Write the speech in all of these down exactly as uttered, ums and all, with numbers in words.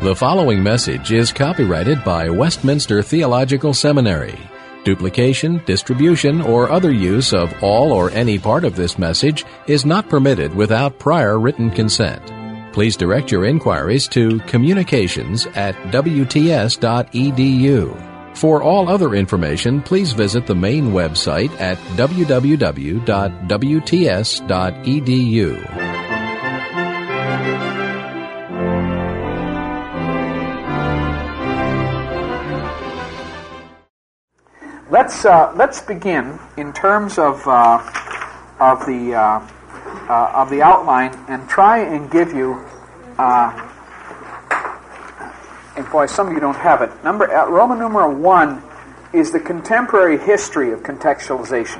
The following message is copyrighted by Westminster Theological Seminary. Duplication, distribution, or other use of all or any part of this message is not permitted without prior written consent. Please direct your inquiries to communications at w t s dot e d u. For all other information, please visit the main website at w w w dot w t s dot e d u. Let's uh, let's begin in terms of uh, of the uh, uh, of the outline and try and give you. Uh, and boy, some of you don't have it. Number uh, Roman numeral one is the contemporary history of contextualization,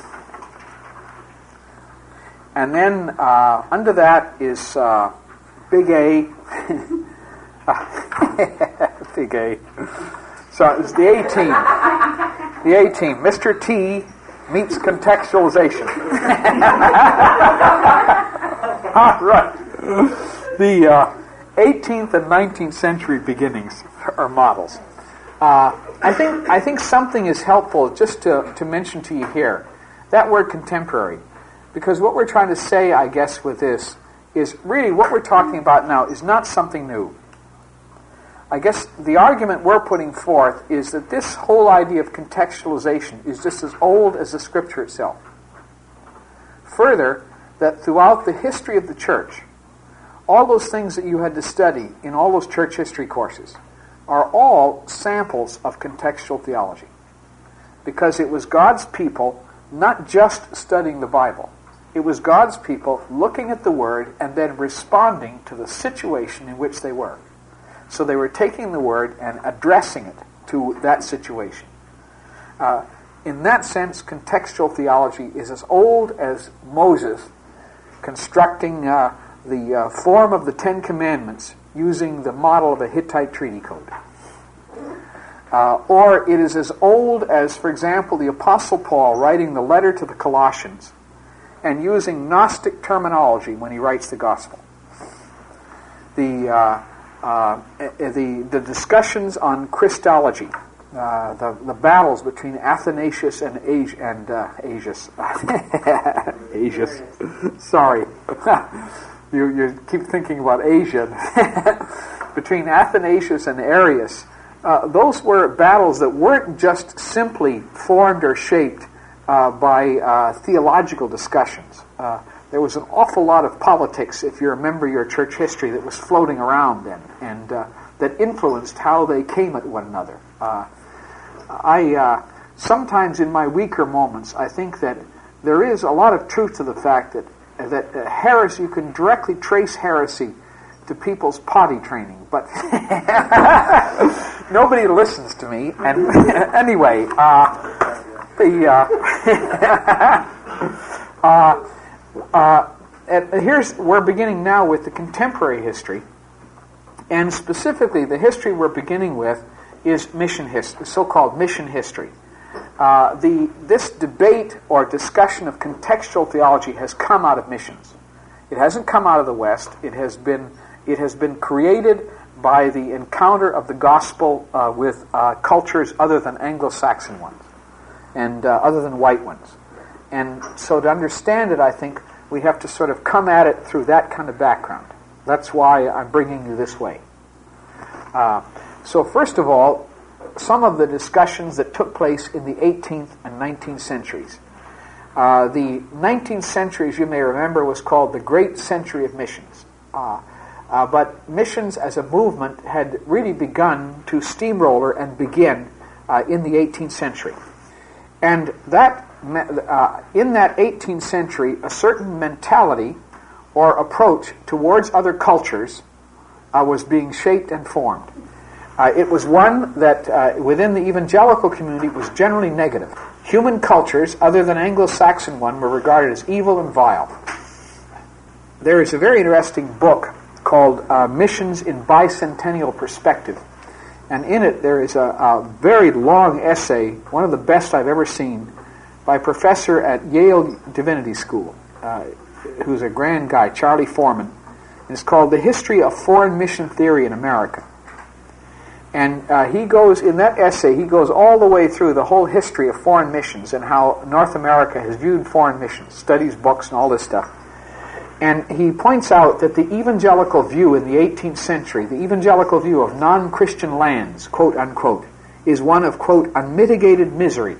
and then uh, under that is uh, big A. Big A. So it's the A team. The A team. Mister T meets contextualization. All right. The uh, eighteenth and nineteenth century beginnings are models. Uh, I think I think something is helpful just to, to mention to you here. That word contemporary. Because what we're trying to say, I guess, with this is really what we're talking about now is not something new. I guess the argument we're putting forth is that this whole idea of contextualization is just as old as the Scripture itself. Further, that throughout the history of the church, all those things that you had to study in all those church history courses are all samples of contextual theology. Because it was God's people not just studying the Bible. It was God's people looking at the Word and then responding to the situation in which they were. So they were taking the Word and addressing it to that situation. Uh, in that sense, contextual theology is as old as Moses constructing uh, the uh, form of the Ten Commandments using the model of a Hittite treaty code. Uh, or it is as old as, for example, the Apostle Paul writing the letter to the Colossians and using Gnostic terminology when he writes the Gospel. The... Uh, Uh, the the discussions on Christology, uh, the the battles between Athanasius and As- and uh, Asius, Asius. Sorry, you you keep thinking about Asia. Between Athanasius and Arius, uh, those were battles that weren't just simply formed or shaped uh, by uh, theological discussions. Uh, There was an awful lot of politics, if you remember your church history, that was floating around then, and uh, that influenced how they came at one another. Uh, I uh, sometimes, in my weaker moments, I think that there is a lot of truth to the fact that that uh, heresy, you can directly trace heresy to people's potty training, but nobody listens to me. And anyway, uh, the. Uh, uh, Uh, and here's we're beginning now with the contemporary history, and specifically the history we're beginning with is mission history, so-called mission history. Uh, the this debate or discussion of contextual theology has come out of missions. It hasn't come out of the West. It has been it has been created by the encounter of the gospel uh, with uh, cultures other than Anglo-Saxon ones and uh, other than white ones. And so to understand it, I think we have to sort of come at it through that kind of background. That's why I'm bringing you this way. Uh, so first of all, some of the discussions that took place in the eighteenth and nineteenth centuries. Uh, the nineteenth century, as you may remember, was called the Great Century of Missions. Uh, uh, but missions as a movement had really begun to steamroller and begin uh, in the eighteenth century. And that Uh, in that eighteenth century, a certain mentality or approach towards other cultures uh, was being shaped and formed. Uh, it was one that, uh, within the evangelical community, was generally negative. Human cultures, other than Anglo-Saxon one, were regarded as evil and vile. There is a very interesting book called uh, Missions in Bicentennial Perspective. And in it, there is a, a very long essay, one of the best I've ever seen, by a professor at Yale Divinity School, uh, who's a grand guy, Charlie Foreman. And it's called The History of Foreign Mission Theory in America. And uh, he goes, in that essay, he goes all the way through the whole history of foreign missions and how North America has viewed foreign missions, studies books and all this stuff. And he points out that the evangelical view in the eighteenth century, the evangelical view of non-Christian lands, quote unquote, is one of, quote, unmitigated misery.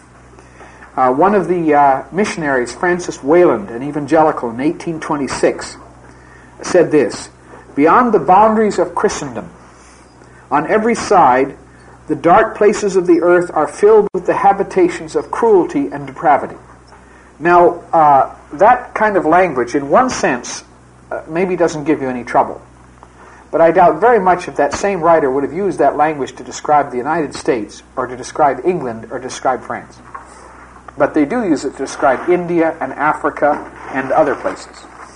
Uh, one of the uh, missionaries, Francis Wayland, an evangelical in eighteen twenty-six, said this: "Beyond the boundaries of Christendom, on every side, the dark places of the earth are filled with the habitations of cruelty and depravity." Now, uh, that kind of language, in one sense, uh, maybe doesn't give you any trouble. But I doubt very much if that same writer would have used that language to describe the United States, or to describe England, or to describe France. But they do use it to describe India and Africa and other places.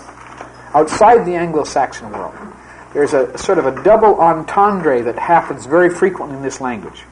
Outside the Anglo-Saxon world, there's a sort of a double entendre that happens very frequently in this language.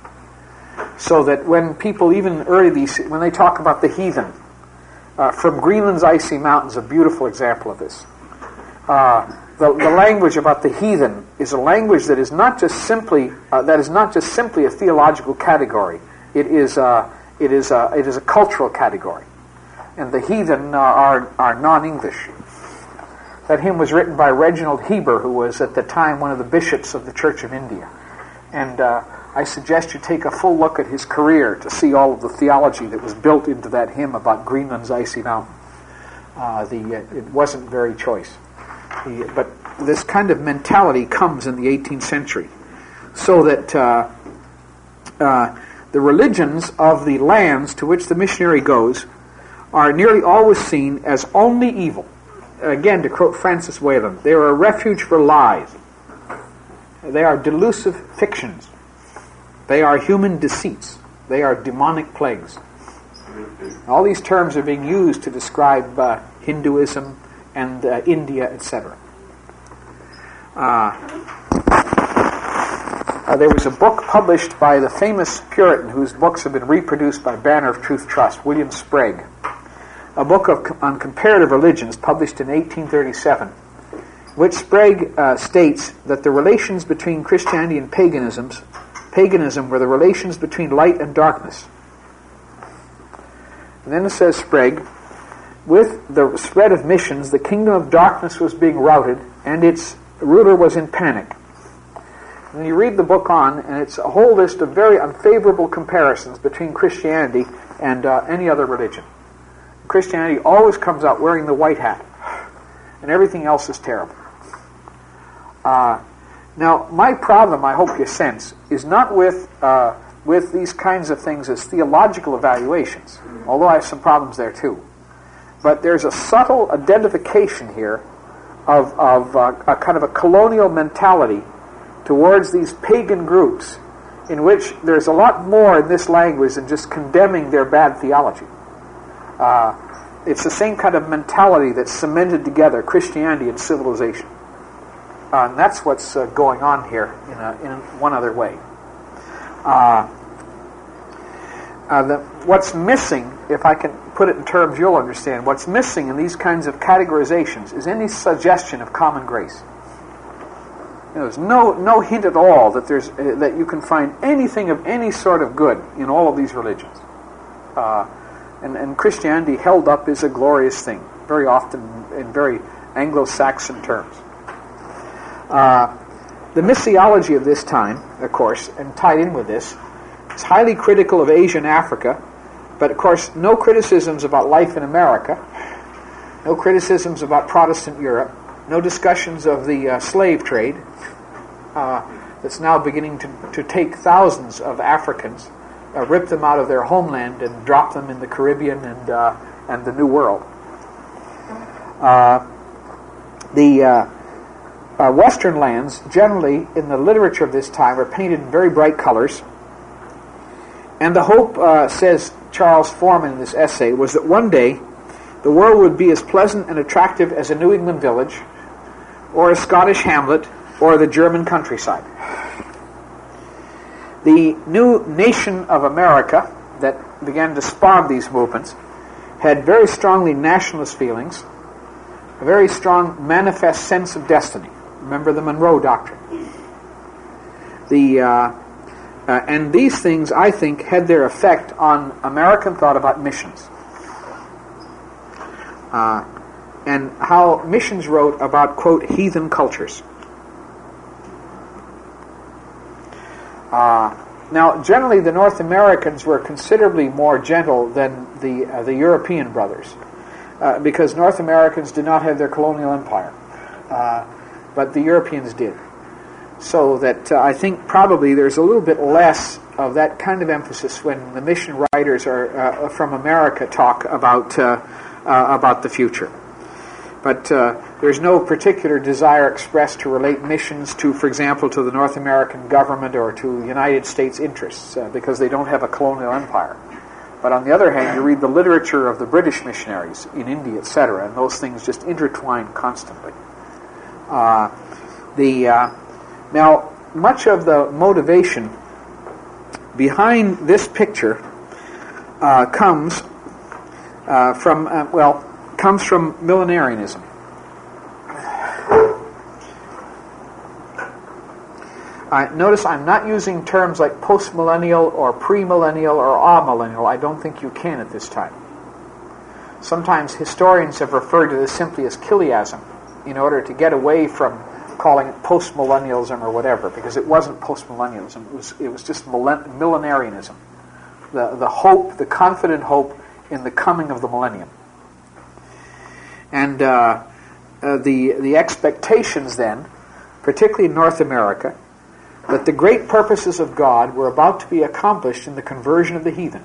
So that when people, even early, these, when they talk about the heathen, uh, from Greenland's icy mountains, a beautiful example of this. Uh, the, the language about the heathen is a language that is not just simply uh, that is not just simply a theological category. It is uh, it is a, it is a cultural category, and the heathen uh, are are non-English. That hymn was written by Reginald Heber, who was at the time one of the bishops of the Church of India. And uh, I suggest you take a full look at his career to see all of the theology that was built into that hymn about Greenland's icy mountain. Uh, the uh, it wasn't very choice. The, but this kind of mentality comes in the eighteenth century, so that uh, uh, the religions of the lands to which the missionary goes are nearly always seen as only evil. Again, to quote Francis Wayland, they are a refuge for lies. They are delusive fictions. They are human deceits. They are demonic plagues. All these terms are being used to describe uh, Hinduism and uh, India, et cetera. Uh, uh, there was a book published by the famous Puritan whose books have been reproduced by Banner of Truth Trust, William Sprague. A book of, on comparative religions published in eighteen thirty-seven, which Sprague uh, states that the relations between Christianity and paganisms, paganism were the relations between light and darkness. And then it says, Sprague, with the spread of missions, the kingdom of darkness was being routed, and its ruler was in panic. And you read the book on, and it's a whole list of very unfavorable comparisons between Christianity and uh, any other religion. Christianity always comes out wearing the white hat, and everything else is terrible. Uh, now, my problem, I hope you sense, is not with uh, with these kinds of things as theological evaluations, although I have some problems there too. But there's a subtle identification here of, of uh, a kind of a colonial mentality towards these pagan groups, in which there's a lot more in this language than just condemning their bad theology. Uh, it's the same kind of mentality that cemented together Christianity and civilization. Uh, and that's what's uh, going on here in, a, in one other way. Uh, uh, the, what's missing, if I can put it in terms you'll understand, what's missing in these kinds of categorizations is any suggestion of common grace. You know, there's no no hint at all that there's uh, that you can find anything of any sort of good in all of these religions. Uh, And, and Christianity held up is a glorious thing, very often in very Anglo-Saxon terms. Uh, the missiology of this time, of course, and tied in with this, is highly critical of Asia and Africa, but of course no criticisms about life in America, no criticisms about Protestant Europe, no discussions of the uh, slave trade uh, that's now beginning to, to take thousands of Africans, Uh, rip them out of their homeland and drop them in the Caribbean and uh, and the New World. Uh, the uh, uh, Western lands, generally in the literature of this time, are painted in very bright colors. And the hope, uh, says Charles Forman in this essay, was that one day the world would be as pleasant and attractive as a New England village, or a Scottish hamlet, or the German countryside. The new nation of America that began to spawn these movements had very strongly nationalist feelings, a very strong manifest sense of destiny. Remember the Monroe Doctrine. the uh, uh, and these things, I think, had their effect on American thought about missions. Uh, and how Missions wrote about, quote, heathen cultures. Uh, now, generally, the North Americans were considerably more gentle than the uh, the European brothers, uh, because North Americans did not have their colonial empire, uh, but the Europeans did. So that uh, I think probably there's a little bit less of that kind of emphasis when the mission writers are uh, from America talk about uh, uh, about the future. But uh, there's no particular desire expressed to relate missions to, for example, to the North American government or to United States interests, uh, because they don't have a colonial empire. But on the other hand, you read the literature of the British missionaries in India, et cetera, and those things just intertwine constantly. Uh, the uh, now, much of the motivation behind this picture uh, comes uh, from uh, well. comes from millenarianism. Uh, notice I'm not using terms like postmillennial or premillennial or amillennial. I don't think you can at this time. Sometimes historians have referred to this simply as Chiliasm in order to get away from calling it postmillennialism or whatever, because it wasn't postmillennialism. It was it was just millenarianism. The the hope, the confident hope in the coming of the millennium. And uh, uh, the the expectations then, particularly in North America, that the great purposes of God were about to be accomplished in the conversion of the heathen.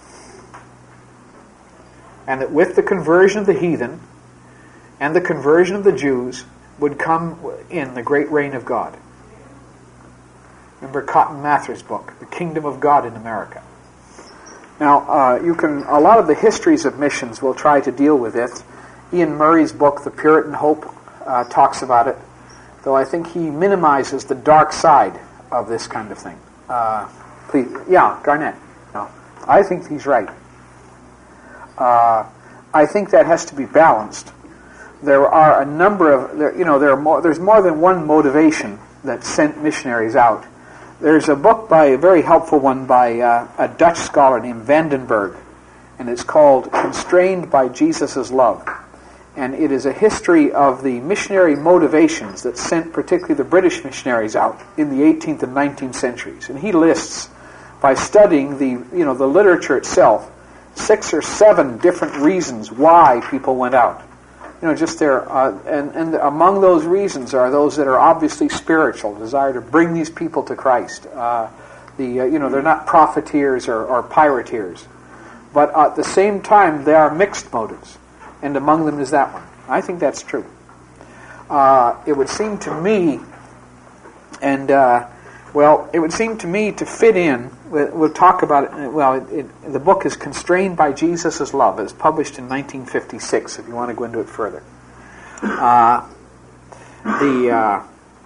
And that with the conversion of the heathen and the conversion of the Jews would come in the great reign of God. Remember Cotton Mather's book, The Kingdom of God in America. Now, uh, you can a lot of the histories of missions will try to deal with it. Ian Murray's book, The Puritan Hope, uh, talks about it, though I think he minimizes the dark side of this kind of thing. Uh, please, yeah, Garnett. No, I think he's right. Uh, I think that has to be balanced. There are a number of, there, you know, there are more, there's more than one motivation that sent missionaries out. There's a book by, a very helpful one by uh, a Dutch scholar named Vandenberg, and it's called Constrained by Jesus' Love. And it is a history of the missionary motivations that sent particularly the British missionaries out in the eighteenth and nineteenth centuries. And he lists, by studying the you know the literature itself, six or seven different reasons why people went out. You know, just there, uh, and and among those reasons are those that are obviously spiritual, desire to bring these people to Christ. Uh, the uh, you know they're not profiteers or, or pirateers, but at the same time they are mixed motives. And among them is that one. I think that's true. Uh, it would seem to me, and uh, well, it would seem to me to fit in. We'll, we'll talk about it. Well, it, it, the book is Constrained by Jesus' Love. It's published in nineteen fifty-six. If you want to go into it further, uh, the uh,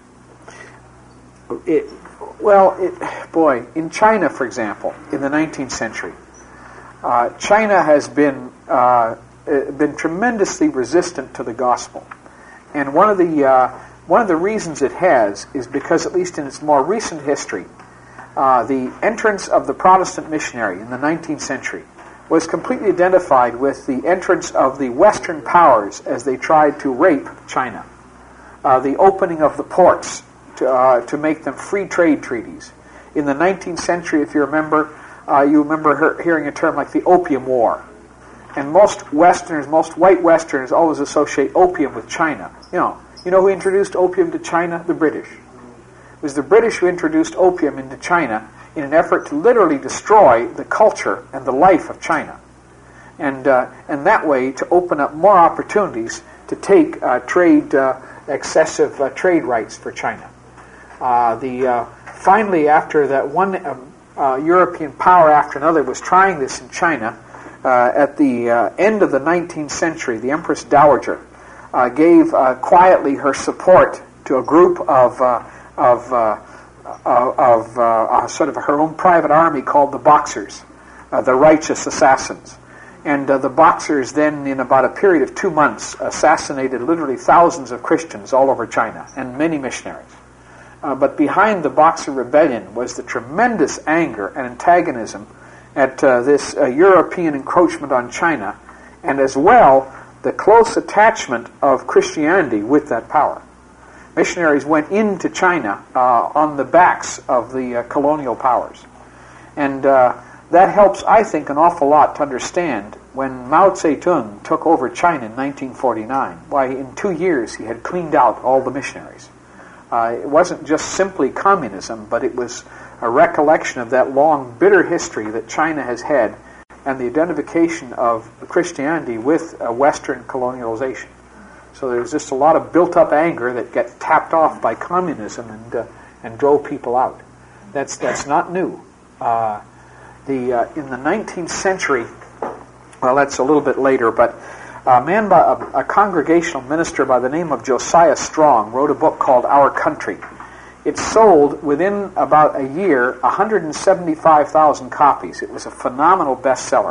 it well, it boy, in China, for example, in the nineteenth century, uh, China has been. Uh, been tremendously resistant to the gospel, and one of the uh, one of the reasons it has is because, at least in its more recent history, uh, the entrance of the Protestant missionary in the nineteenth century was completely identified with the entrance of the Western powers as they tried to rape China. Uh, the opening of the ports to uh, to make them free trade treaties in the nineteenth century. If you remember, uh, you remember he- hearing a term like the Opium War. And most Westerners, most white Westerners, always associate opium with China. You know, you know who introduced opium to China? The British. It was the British who introduced opium into China in an effort to literally destroy the culture and the life of China, and uh, and that way to open up more opportunities to take uh, trade uh, excessive uh, trade rights for China. Uh, the uh, finally, after that one uh, uh, European power after another was trying this in China. Uh, at the uh, end of the nineteenth century, the Empress Dowager uh, gave uh, quietly her support to a group of uh, of uh, of uh, uh, sort of her own private army called the Boxers, uh, the Righteous Assassins, and uh, the Boxers then, in about a period of two months, assassinated literally thousands of Christians all over China and many missionaries. Uh, but behind the Boxer Rebellion was the tremendous anger and antagonism at uh, this uh, European encroachment on China, and as well the close attachment of Christianity with that power. Missionaries went into China uh, on the backs of the uh, colonial powers. And uh, that helps, I think, an awful lot to understand when Mao Zedong took over China in nineteen forty-nine. Why, in two years he had cleaned out all the missionaries. Uh, it wasn't just simply communism, but it was a recollection of that long, bitter history that China has had and the identification of Christianity with uh, Western colonialization. So there's just a lot of built-up anger that got tapped off by communism and uh, and drove people out. That's that's not new. Uh, the uh, in the nineteenth century, well, that's a little bit later, but a man, by, a, a congregational minister by the name of Josiah Strong, wrote a book called Our Country. It sold within about a year one hundred seventy-five thousand copies. It was a phenomenal bestseller.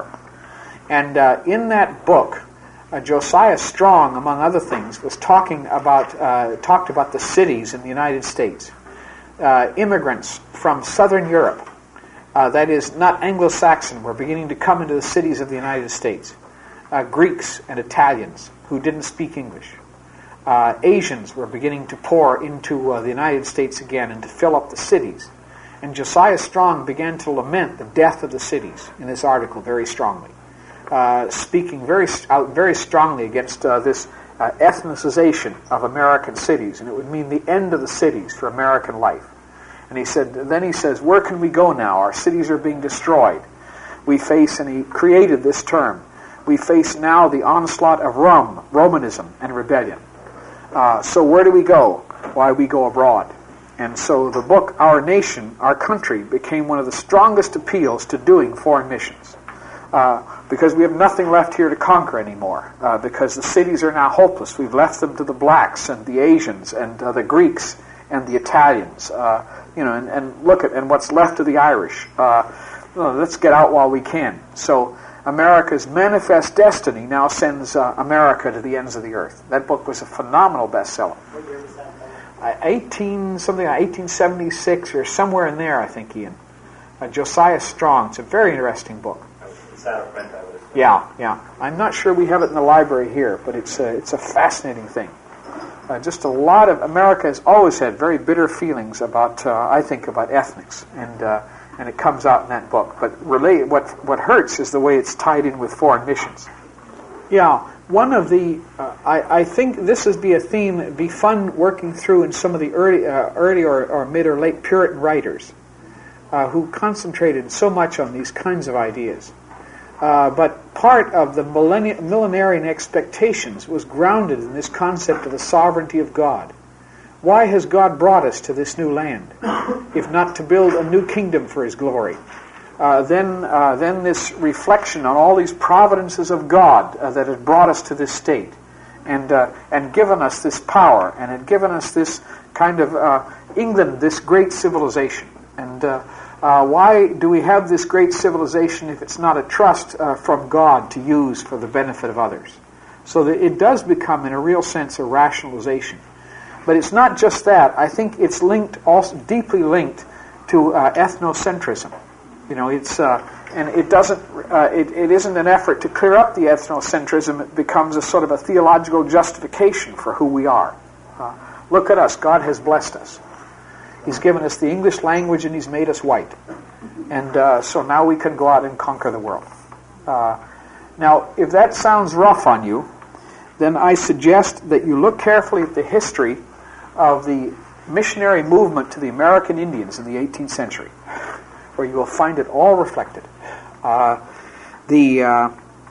And uh, in that book, uh, Josiah Strong, among other things, was talking about uh, talked about the cities in the United States. Uh, immigrants from Southern Europe, uh, that is not Anglo-Saxon, were beginning to come into the cities of the United States. Uh, Greeks and Italians who didn't speak English. Uh, Asians were beginning to pour into uh, the United States again and to fill up the cities. And Josiah Strong began to lament the death of the cities in this article very strongly, uh, speaking very out very strongly against uh, this uh, ethnicization of American cities, and it would mean the end of the cities for American life. And he said, then he says, where can we go now? Our cities are being destroyed. We face, and he created this term, we face now the onslaught of Rome, Romanism, and rebellion. Uh, so where do we go? Why, we go abroad. And so the book, Our Nation, Our Country, became one of the strongest appeals to doing foreign missions. Uh, because we have nothing left here to conquer anymore. Uh, because the cities are now hopeless. We've left them to the blacks and the Asians and uh, the Greeks and the Italians. Uh, you know, and, and look at and what's left of the Irish. Uh, well, let's get out while we can. So America's Manifest Destiny now sends uh, America to the ends of the earth. That book was a phenomenal bestseller. What year was that? Uh, eighteen something, like eighteen seventy-six or somewhere in there, I think, Ian. Uh, Josiah Strong. It's a very interesting book. It's out of print, I would assume. Yeah, yeah. I'm not sure we have it in the library here, but it's a, it's a fascinating thing. Uh, just a lot of America has always had very bitter feelings about, uh, I think, about ethnics, and. Uh, And it comes out in that book. But really, what what hurts is the way it's tied in with foreign missions. Yeah, one of the, uh, I, I think this would be a theme that would be fun working through in some of the early, uh, early or, or mid or late Puritan writers uh, who concentrated so much on these kinds of ideas. Uh, but part of the millenni- millenarian expectations was grounded in this concept of the sovereignty of God. Why has God brought us to this new land, if not to build a new kingdom for His glory? Uh, then, uh, then this reflection on all these providences of God uh, that had brought us to this state, and uh, and given us this power, and had given us this kind of uh, England, this great civilization. And uh, uh, why do we have this great civilization if it's not a trust uh, from God to use for the benefit of others? So that it does become, in a real sense, a rationalization. But it's not just that. I think it's linked, also deeply linked, to uh, ethnocentrism. You know, it's uh, and it doesn't. Uh, it, it isn't an effort to clear up the ethnocentrism. It becomes a sort of a theological justification for who we are. Uh, look at us. God has blessed us. He's given us the English language, and He's made us white. And uh, so now we can go out and conquer the world. Uh, now, if that sounds rough on you, then I suggest that you look carefully at the history of the missionary movement to the American Indians in the eighteenth century, where you will find it all reflected. Uh, the uh,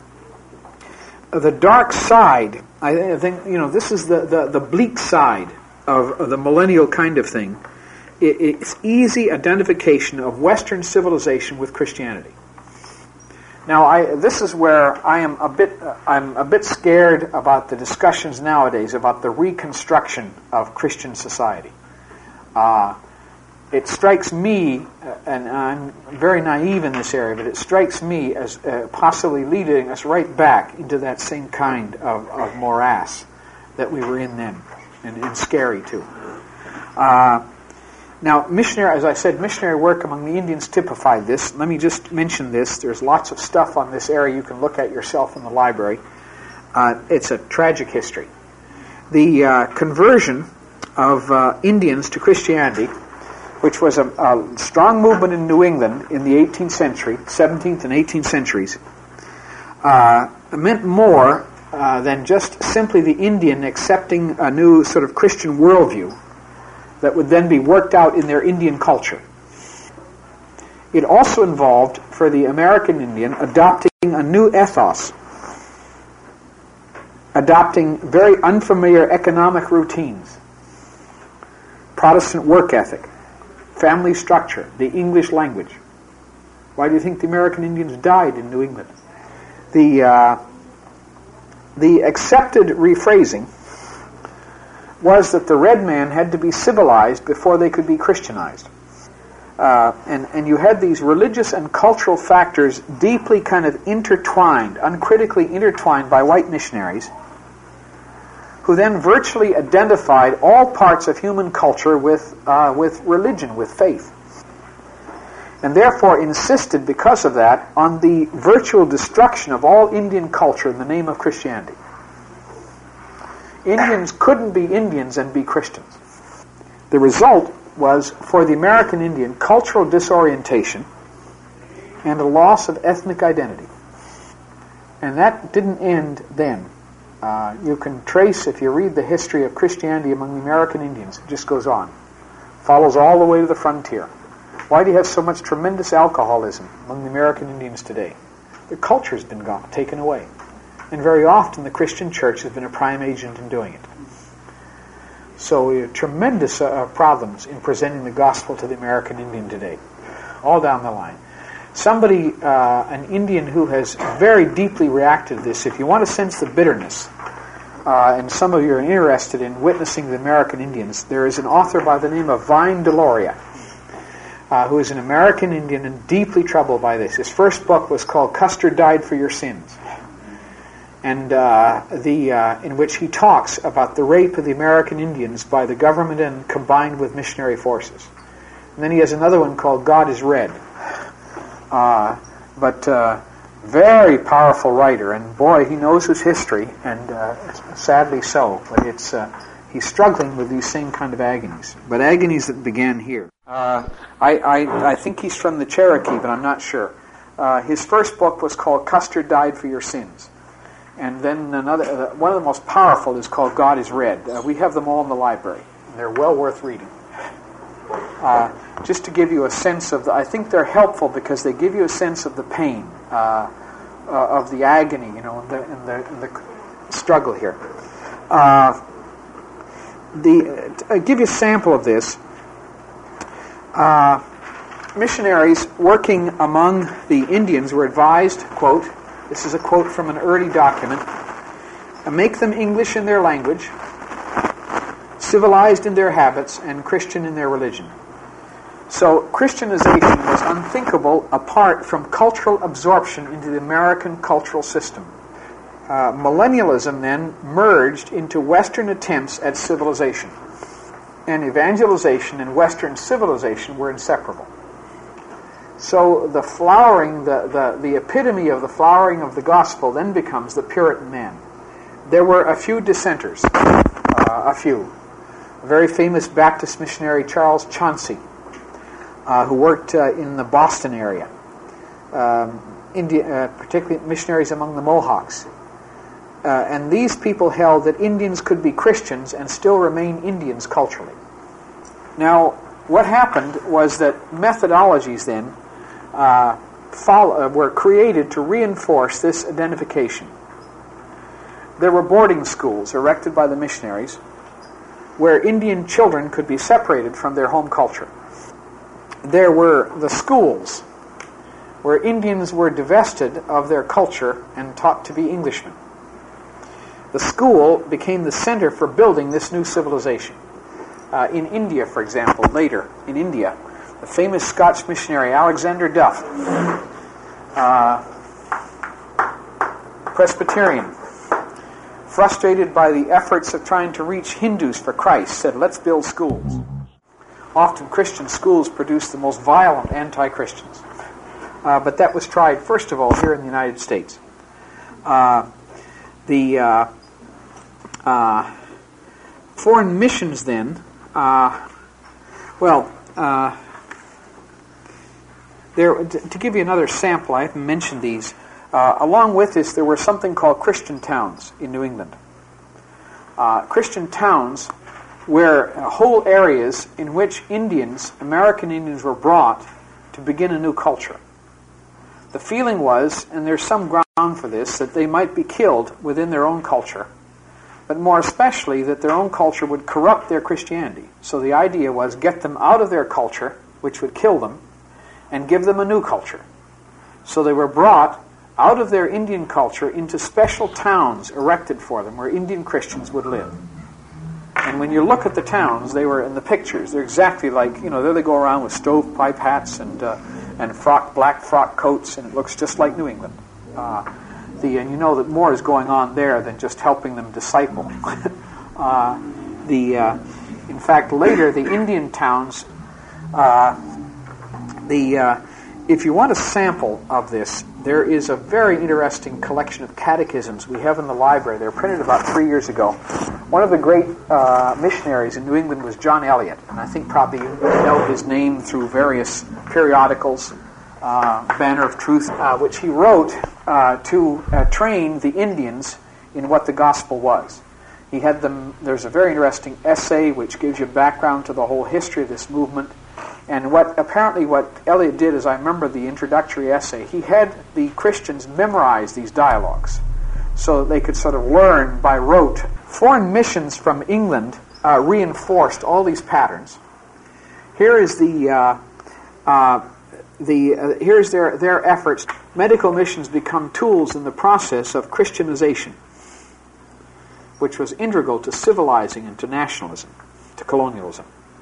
the dark side, I think, you know, this is the, the, the bleak side of, of the millennial kind of thing. It, it's easy identification of Western civilization with Christianity. Now, I, this is where I am a bit. Uh, I'm a bit scared about the discussions nowadays about the reconstruction of Christian society. Uh, it strikes me, uh, and I'm very naive in this area, but it strikes me as uh, possibly leading us right back into that same kind of, of morass that we were in then, and, and scary too. Uh, Now, missionary, as I said, missionary work among the Indians typified this. Let me just mention this. There's lots of stuff on this area you can look at yourself in the library. Uh, it's a tragic history. The uh, conversion of uh, Indians to Christianity, which was a, a strong movement in New England in the eighteenth century, seventeenth and eighteenth centuries, uh, meant more uh, than just simply the Indian accepting a new sort of Christian worldview that would then be worked out in their Indian culture. It also involved, for the American Indian, adopting a new ethos, adopting very unfamiliar economic routines, Protestant work ethic, family structure, the English language. Why do you think the American Indians died in New England? The, uh, the accepted rephrasing was that the red man had to be civilized before they could be Christianized. Uh, and, and you had these religious and cultural factors deeply kind of intertwined, uncritically intertwined by white missionaries, who then virtually identified all parts of human culture with, uh, with religion, with faith. And therefore insisted, because of that, on the virtual destruction of all Indian culture in the name of Christianity. Indians couldn't be Indians and be Christians. The result was, for the American Indian, cultural disorientation and a loss of ethnic identity. And that didn't end then. Uh, you can trace, if you read the history of Christianity among the American Indians, it just goes on. Follows all the way to the frontier. Why do you have so much tremendous alcoholism among the American Indians today? The culture's been gone, taken away. And very often the Christian church has been a prime agent in doing it. So we have tremendous uh, problems in presenting the gospel to the American Indian today, all down the line. Somebody, uh, an Indian who has very deeply reacted to this, if you want to sense the bitterness, uh, and some of you are interested in witnessing the American Indians, there is an author by the name of Vine Deloria, uh, who is an American Indian and deeply troubled by this. His first book was called Custer Died for Your Sins, and uh, the uh, in which he talks about the rape of the American Indians by the government and combined with missionary forces. And then he has another one called God is Red. Uh, but uh, very powerful writer, and boy, he knows his history, and uh, sadly so. But it's uh, he's struggling with these same kind of agonies, but agonies that began here. Uh, I, I I think he's from the Cherokee, but I'm not sure. Uh, his first book was called Custer Died for Your Sins, and then another uh, one of the most powerful is called God is Red. Uh, we have them all in the library, and they're well worth reading. Uh, just to give you a sense of the, I think they're helpful because they give you a sense of the pain, uh, uh, of the agony, you know, and the, and the, and the struggle here. Uh, the to give you a sample of this, uh, missionaries working among the Indians were advised, quote, this is a quote from an early document, make them English in their language, civilized in their habits, and Christian in their religion. So Christianization was unthinkable apart from cultural absorption into the American cultural system. Uh, millennialism then merged into Western attempts at civilization. And evangelization and Western civilization were inseparable. So the flowering, the, the, the epitome of the flowering of the gospel then becomes the Puritan man. There were a few dissenters, uh, a few. A very famous Baptist missionary, Charles Chauncey, uh, who worked uh, in the Boston area, um, India, uh, particularly missionaries among the Mohawks. Uh, and these people held that Indians could be Christians and still remain Indians culturally. Now, what happened was that methodologies then uh, follow, uh, were created to reinforce this identification. There were boarding schools erected by the missionaries where Indian children could be separated from their home culture. There were the schools where Indians were divested of their culture and taught to be Englishmen. The school became the center for building this new civilization. Uh, in India, for example, later in India, the famous Scotch missionary Alexander Duff, uh, Presbyterian, frustrated by the efforts of trying to reach Hindus for Christ, said, let's build schools. often Christian schools produce the most violent anti-Christians. Uh, but that was tried, first of all, here in the United States. Uh, the uh, uh, foreign missions, then, uh, well, uh, there. To give you another sample, I haven't mentioned these. Uh, along with this, there were something called Christian towns in New England. Uh, Christian towns were uh, whole areas in which Indians, American Indians, were brought to begin a new culture. The feeling was, and there's some ground for this, that they might be killed within their own culture, but more especially that their own culture would corrupt their Christianity. So the idea was get them out of their culture, which would kill them, and give them a new culture. So they were brought out of their Indian culture into special towns erected for them where Indian Christians would live. And when you look at the towns, they were in the pictures, they're exactly like, you know, there they go around with stovepipe hats and uh, and frock, black frock coats, and it looks just like New England. Uh, the and you know that more is going on there than just helping them disciple. uh, the uh, in fact, later the Indian towns, uh, the uh, if you want a sample of this, there is a very interesting collection of catechisms we have in the library. They were printed about three years ago. One of the great uh, missionaries in New England was John Eliot, and I think probably you know his name through various periodicals, uh, Banner of Truth, uh, which he wrote uh, to uh, train the Indians in what the gospel was. He had them. There's a very interesting essay which gives you background to the whole history of this movement. And what apparently what Eliot did, as I remember the introductory essay, he had the Christians memorize these dialogues so that they could sort of learn by rote. Foreign missions from England uh, reinforced all these patterns. Here is the uh, uh, the uh, here's their their efforts. Medical missions become tools in the process of Christianization, which was integral to civilizing and to nationalism, to colonialism.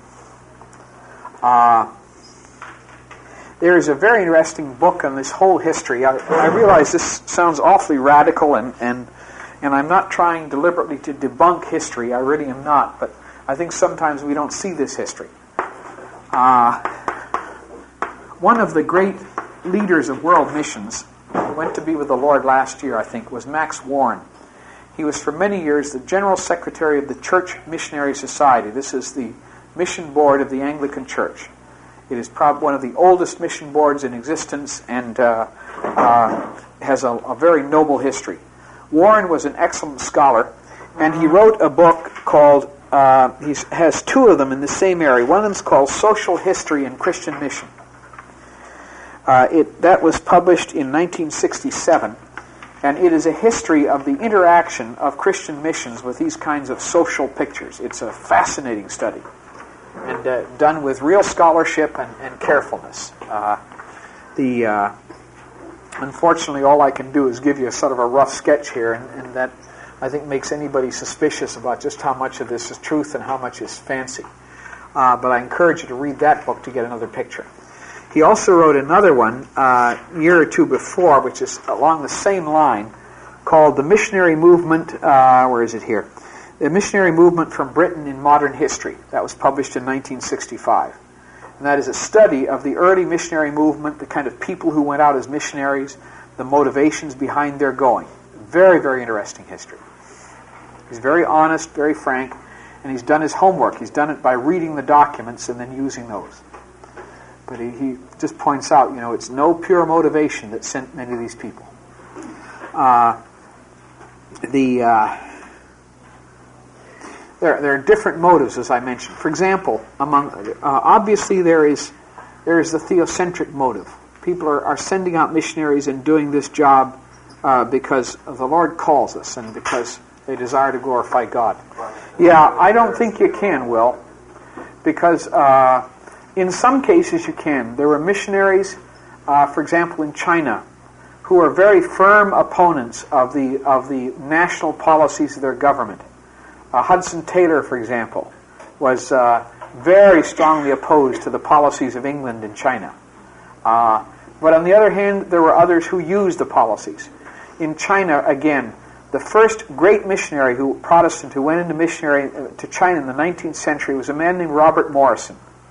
Uh, there is a very interesting book on this whole history. I, I realize this sounds awfully radical, and, and and I'm not trying deliberately to debunk history. I really am not, but I think sometimes we don't see this history. Uh, one of the great leaders of world missions, who went to be with the Lord last year, I think, was Max Warren. He was for many years the General Secretary of the Church Missionary Society. This is the mission board of the Anglican Church. It is probably one of the oldest mission boards in existence and uh, uh, has a, a very noble history. Warren was an excellent scholar, and he wrote a book called, uh, he has two of them in the same area. One of them is called Social History and Christian Mission. Uh, it that was published in nineteen sixty-seven, and it is a history of the interaction of Christian missions with these kinds of social pictures. It's a fascinating study, and uh, done with real scholarship and, and carefulness. Uh, the uh, unfortunately, all I can do is give you a sort of a rough sketch here, and, and that I think makes anybody suspicious about just how much of this is truth and how much is fancy. Uh, but I encourage you to read that book to get another picture. He also wrote another one uh, a year or two before, which is along the same line, called The Missionary Movement. Uh, where is it here? The Missionary Movement from Britain in Modern History. That was published in nineteen sixty-five. And that is a study of the early missionary movement, the kind of people who went out as missionaries, the motivations behind their going. Very, very interesting history. He's very honest, very frank, and he's done his homework. He's done it by reading the documents and then using those. But he, he just points out, you know, it's no pure motivation that sent many of these people. Uh, the... Uh, There, there are different motives, as I mentioned. For example, among uh, obviously there is there is the theocentric motive. People are, are sending out missionaries and doing this job uh, because the Lord calls us and because they desire to glorify God. Yeah, I don't think you can, Will, because uh, in some cases you can. There were missionaries, uh, for example, in China, who are very firm opponents of the of the national policies of their government. Uh, Hudson Taylor, for example, was uh, very strongly opposed to the policies of England in China. Uh, but on the other hand, there were others who used the policies. In China, again, the first great missionary, who Protestant, who went into missionary to China in the nineteenth century was a man named Robert Morrison.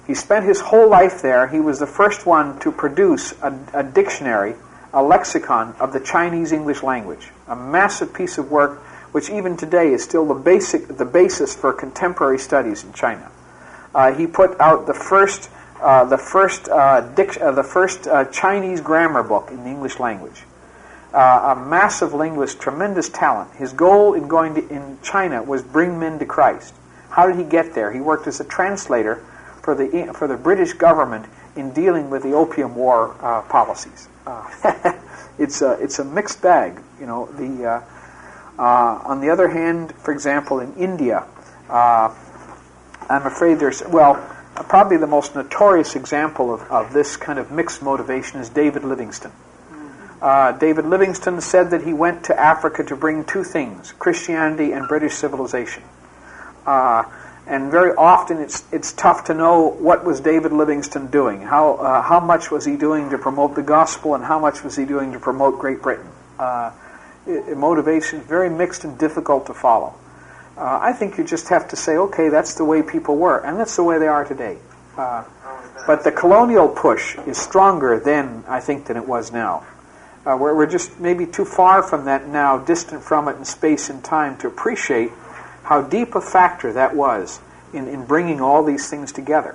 He spent his whole life there. He was the first one to produce a, a dictionary, a lexicon of the Chinese English language, a massive piece of work which even today is still the basic, the basis for contemporary studies in China. Uh, he put out the first, uh, the first, uh, dic- uh, the first uh, Chinese grammar book in the English language. Uh, a massive linguist, tremendous talent. His goal in going to, in China was bring men to Christ. How did he get there? He worked as a translator for the for the British government in dealing with the Opium War uh, policies. Uh, it's a it's a mixed bag, you know. The uh, uh, on the other hand, for example, in India, uh, I'm afraid there's well uh, probably the most notorious example of, of this kind of mixed motivation is David Livingstone. Uh, David Livingstone said that he went to Africa to bring two things: Christianity and British civilization. Uh, and very often it's it's tough to know what was David Livingstone doing. How uh, how much was he doing to promote the gospel, and how much was he doing to promote Great Britain? Uh, it, motivation is very mixed and difficult to follow. Uh, I think you just have to say, okay, that's the way people were, and that's the way they are today. Uh, but the colonial push is stronger then, I think, than it was now. Uh, we're, we're just maybe too far from that now, distant from it in space and time, to appreciate how deep a factor that was in, in bringing all these things together.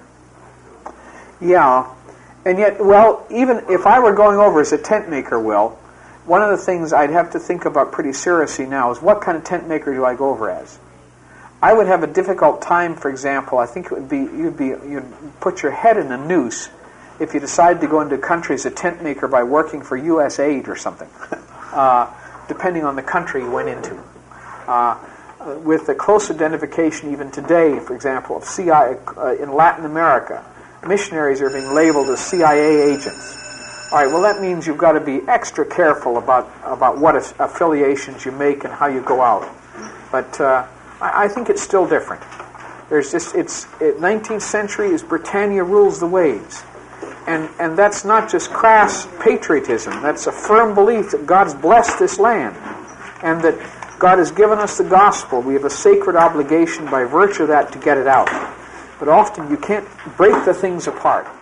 Yeah, and yet, well, even if I were going over as a tent maker, Will, one of the things I'd have to think about pretty seriously now is what kind of tent maker do I go over as? I would have a difficult time, for example, I think it would be, you'd be, you'd put your head in a noose if you decided to go into a country as a tent maker by working for U S aid or something, uh, depending on the country you went into. Uh, with the close identification even today, for example, of C I A uh, in Latin America, missionaries are being labeled as C I A agents. All right, well, that means you've got to be extra careful about, about what affiliations you make and how you go out. But uh, I, I think it's still different. There's just, it's, it, nineteenth century is Britannia rules the waves. And and that's not just crass patriotism. That's a firm belief that God's blessed this land and that God has given us the gospel. We have a sacred obligation by virtue of that to get it out. But often you can't break the things apart.